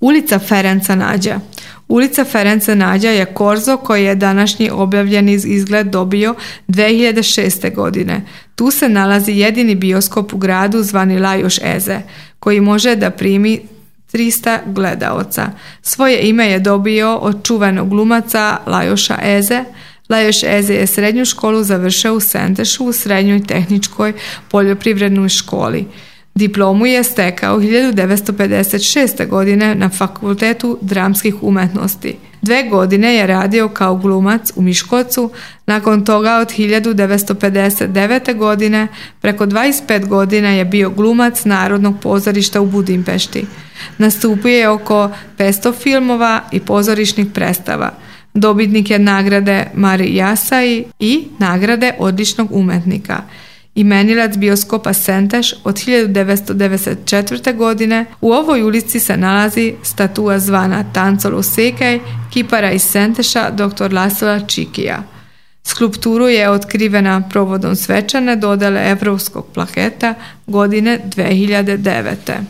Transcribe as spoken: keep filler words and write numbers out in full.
Ulica Ferenca Nađa. Ulica Ferenca Nađa je korzo koji je današnji objavljeni izgled dobio dvije hiljade šeste. godine. Tu se nalazi jedini bioskop u gradu zvani Lajos Eze, koji može da primi trista gledaoca. Svoje ime je dobio od čuvenog glumaca Lajoša Eze. Lajos Eze je srednju školu završio u Sentešu u srednjoj tehničkoj poljoprivrednoj školi. Diplomu je stekao hiljadu devetsto pedeset šeste. godine na Fakultetu dramskih umetnosti. Dve godine je radio kao glumac u Miškolcu, nakon toga od hiljadu devetsto pedeset devete. godine preko dvadeset pet godina je bio glumac Narodnog pozorišta u Budimpešti. Nastupio je oko petsto filmova i pozorišnih predstava. Dobitnik je nagrade Mari Jasaj i nagrade odličnog umetnika. Imenilac bioskopa Senteš od hiljadu devetsto devedeset četvrte. godine. U ovoj ulici se nalazi statua zvana Tancolo Sekej, kipara iz Senteša doktor Lasila Čikija. Skulpturu je otkrivena provodom svečane dodele Evropskog plaketa godine dvije hiljade devete.